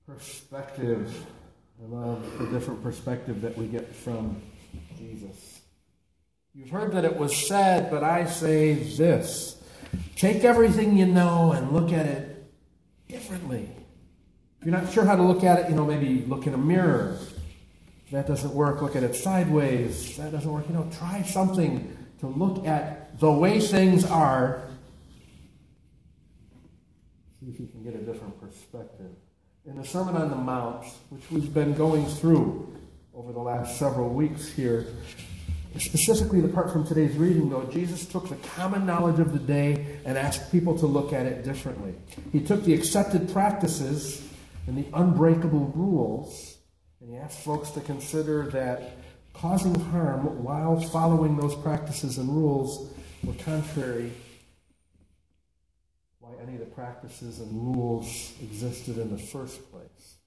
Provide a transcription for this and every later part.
Perspective. I love the different perspective that we get from Jesus. You've heard that it was said, but I say this. Take everything you know and look at it differently. If you're not sure how to look at it, maybe look in a mirror. If that doesn't work, look at it sideways. If that doesn't work, try something to look at the way things are. See if you can get a different perspective. In the Sermon on the Mount, which we've been going through over the last several weeks here, specifically the part from today's reading, though, Jesus took the common knowledge of the day and asked people to look at it differently. He took the accepted practices and the unbreakable rules, and he asked folks to consider that causing harm while following those practices and rules were contrary why any of the practices and rules existed in the first place.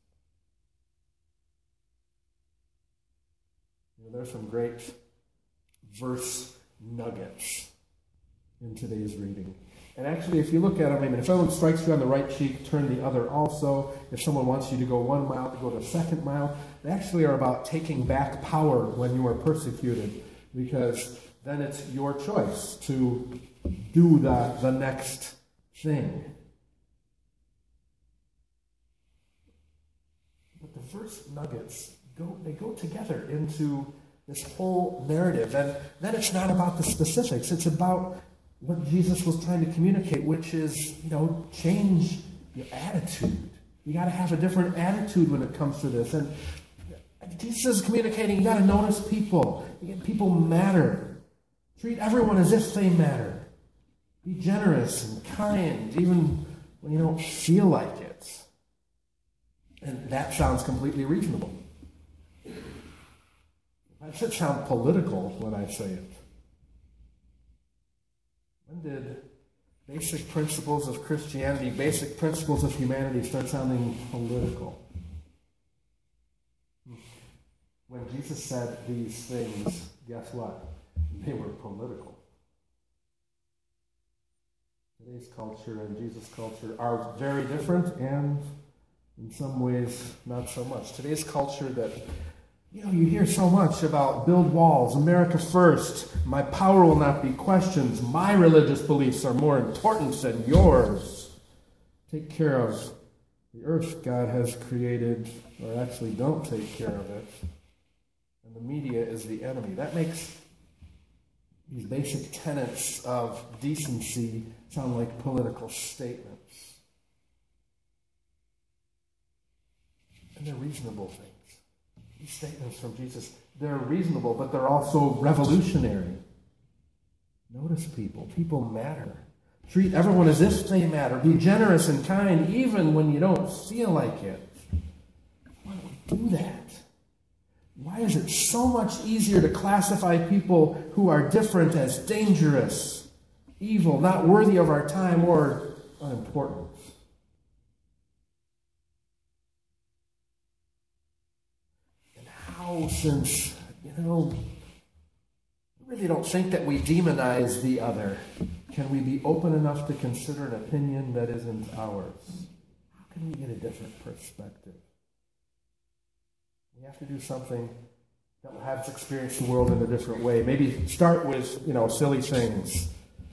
There's some great verse nuggets in today's reading. And actually, if you look at them, if someone strikes you on the right cheek, turn the other also. If someone wants you to go 1 mile, to go the second mile. They actually are about taking back power when you are persecuted, because then it's your choice to do the next thing. But the verse nuggets go together into this whole narrative. And then it's not about the specifics. It's about what Jesus was trying to communicate, which is, change your attitude. You got to have a different attitude when it comes to this. And Jesus is communicating, you got to notice people. People matter. Treat everyone as if they matter. Be generous and kind, even when you don't feel like it. And that sounds completely reasonable. I should sound political when I say it. When did basic principles of Christianity, basic principles of humanity start sounding political? When Jesus said these things, guess what? They were political. Today's culture and Jesus' culture are very different, and in some ways, not so much. Today's culture that, you hear so much about build walls, America first, my power will not be questioned, my religious beliefs are more important than yours. Take care of the earth God has created, or actually don't take care of it. And the media is the enemy. That makes these basic tenets of decency sound like political statements. And they're reasonable things. These statements from Jesus, they're reasonable, but they're also revolutionary. Notice people. People matter. Treat everyone as if they matter. Be generous and kind, even when you don't feel like it. Why don't we do that? Why is it so much easier to classify people who are different as dangerous, evil, not worthy of our time, or unimportant? And how, since, we really don't think that we demonize the other, can we be open enough to consider an opinion that isn't ours? How can we get a different perspective? We have to do something that will have us experience the world in a different way. Maybe start with, silly things.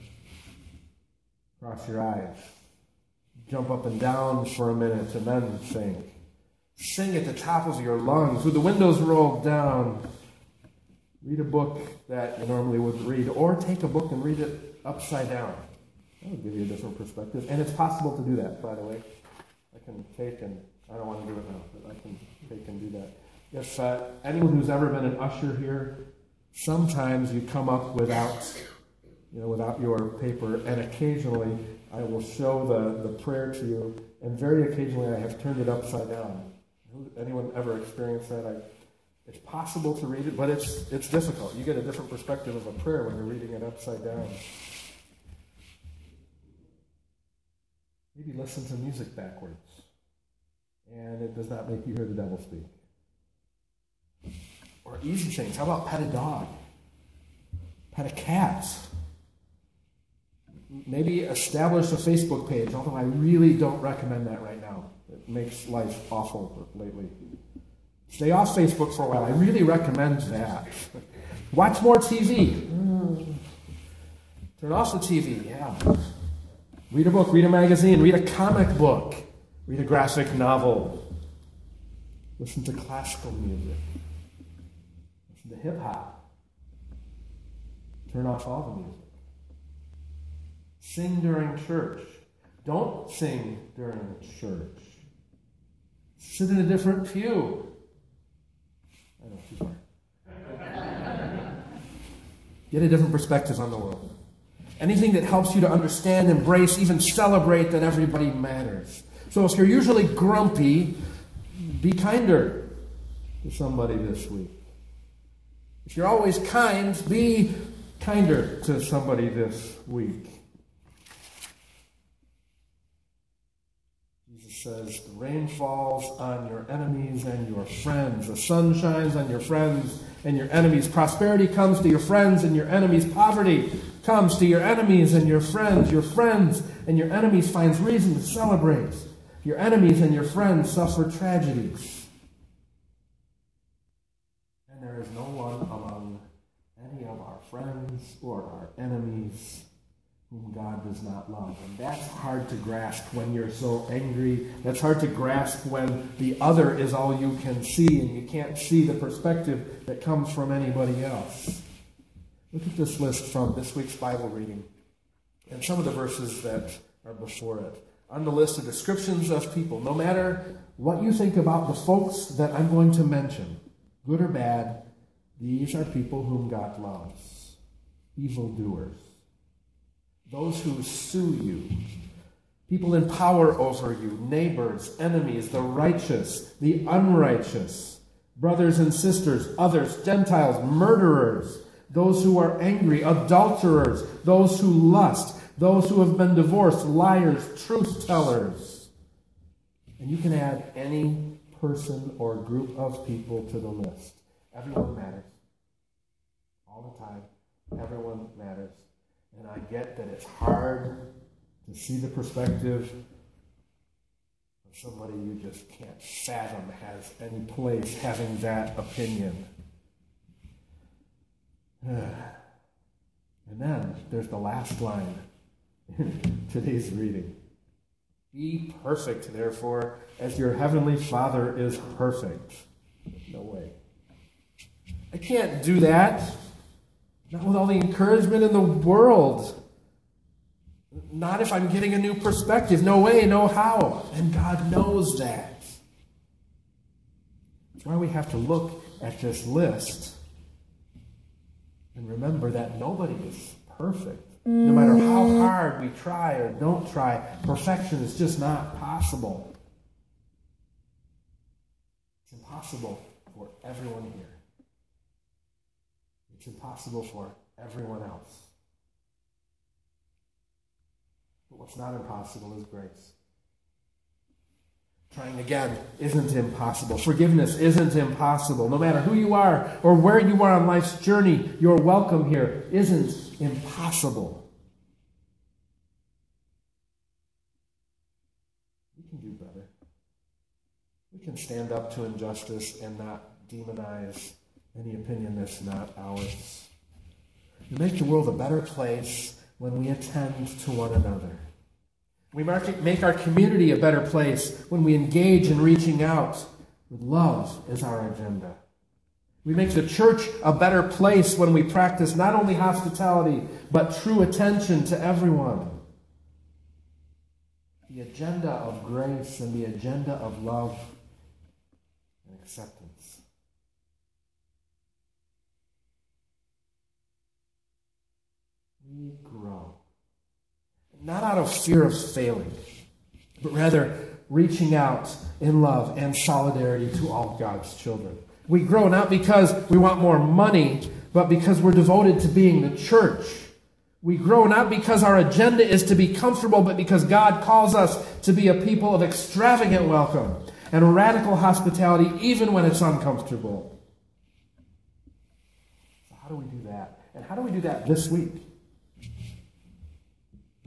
Cross your eyes. Jump up and down for a minute and then sing. Sing at the top of your lungs with the windows rolled down. Read a book that you normally wouldn't read, or take a book and read it upside down. That would give you a different perspective. And it's possible to do that, by the way. I can take and, I don't want to do it now, but I can take and do that. If anyone who's ever been an usher here, sometimes you come up without your paper, and occasionally I will show the prayer to you, and very occasionally I have turned it upside down. Anyone ever experienced that? It's possible to read it, but it's difficult. You get a different perspective of a prayer when you're reading it upside down. Maybe listen to music backwards, and it does not make you hear the devil speak. Or easy things. How about pet a dog? Pet a cat? Maybe establish a Facebook page, although I really don't recommend that right now. It makes life awful lately. Stay off Facebook for a while. I really recommend that. Watch more TV. Turn off the TV, yeah. Read a book, read a magazine, read a comic book, read a graphic novel. Listen to classical music. Listen to hip-hop. Turn off all the music. Sing during church. Don't sing during church. Sit in a different pew. I know, too far. Get a different perspective on the world. Anything that helps you to understand, embrace, even celebrate that everybody matters. So if you're usually grumpy, be kinder to somebody this week. If you're always kind, be kinder to somebody this week. Jesus says, the rain falls on your enemies and your friends. The sun shines on your friends and your enemies. Prosperity comes to your friends and your enemies. Poverty comes to your enemies and your friends. Your friends and your enemies finds reason to celebrate. Your enemies and your friends suffer tragedies. And there is no one among any of our friends or our enemies whom God does not love. And that's hard to grasp when you're so angry. That's hard to grasp when the other is all you can see and you can't see the perspective that comes from anybody else. Look at this list from this week's Bible reading and some of the verses that are before it. On the list are descriptions of people. No matter what you think about the folks that I'm going to mention, good or bad, these are people whom God loves. Evildoers. Those who sue you. People in power over you. Neighbors, enemies, the righteous, the unrighteous. Brothers and sisters, others, Gentiles, murderers. Those who are angry, adulterers. Those who lust. Those who have been divorced, liars, truth tellers. And you can add any person or group of people to the list. Everyone matters. All the time. Everyone matters. And I get that it's hard to see the perspective of somebody you just can't fathom has any place having that opinion. And then there's the last line in today's reading. Be perfect, therefore, as your heavenly Father is perfect. No way. I can't do that. Not with all the encouragement in the world. Not if I'm getting a new perspective. No way, no how. And God knows that. That's why we have to look at this list and remember that nobody is perfect. No matter how hard we try or don't try, perfection is just not possible. It's impossible for everyone here. It's impossible for everyone else. But what's not impossible is grace. Trying again isn't impossible. Forgiveness isn't impossible. No matter who you are or where you are on life's journey, your welcome here isn't impossible. We can do better. We can stand up to injustice and not demonize any opinion that's not ours. We make the world a better place when we attend to one another. We make our community a better place when we engage in reaching out with love as our agenda. We make the church a better place when we practice not only hospitality, but true attention to everyone. The agenda of grace and the agenda of love and acceptance. We grow. Not out of fear of failing, but rather reaching out in love and solidarity to all God's children. We grow not because we want more money, but because we're devoted to being the church. We grow not because our agenda is to be comfortable, but because God calls us to be a people of extravagant welcome and radical hospitality, even when it's uncomfortable. So how do we do that? And how do we do that this week?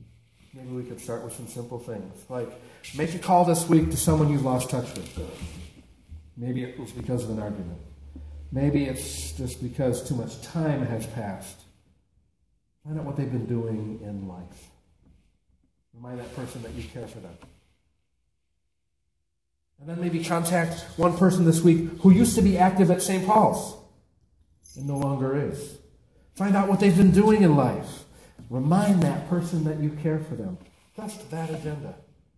Maybe we could start with some simple things, like make a call this week to someone you've lost touch with. Maybe it was because of an argument. Maybe it's just because too much time has passed. Find out what they've been doing in life. Remind that person that you care for them. And then maybe contact one person this week who used to be active at St. Paul's and no longer is. Find out what they've been doing in life. Remind that person that you care for them. Just that agenda.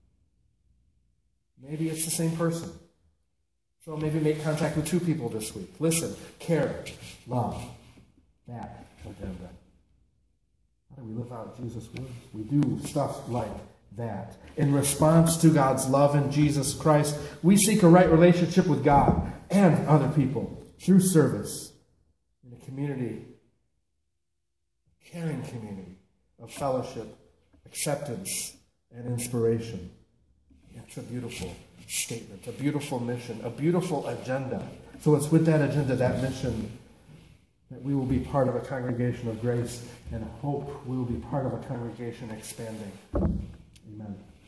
Maybe it's the same person. So maybe make contact with 2 people this week. Listen, care, love, that agenda. How do we live out Jesus' words? We do stuff like that. In response to God's love in Jesus Christ, we seek a right relationship with God and other people through service in a community, a caring community of fellowship, acceptance, and inspiration. It's a beautiful statement, a beautiful mission, a beautiful agenda. So it's with that agenda, that mission, that we will be part of a congregation of grace and hope we will be part of a congregation expanding. Amen.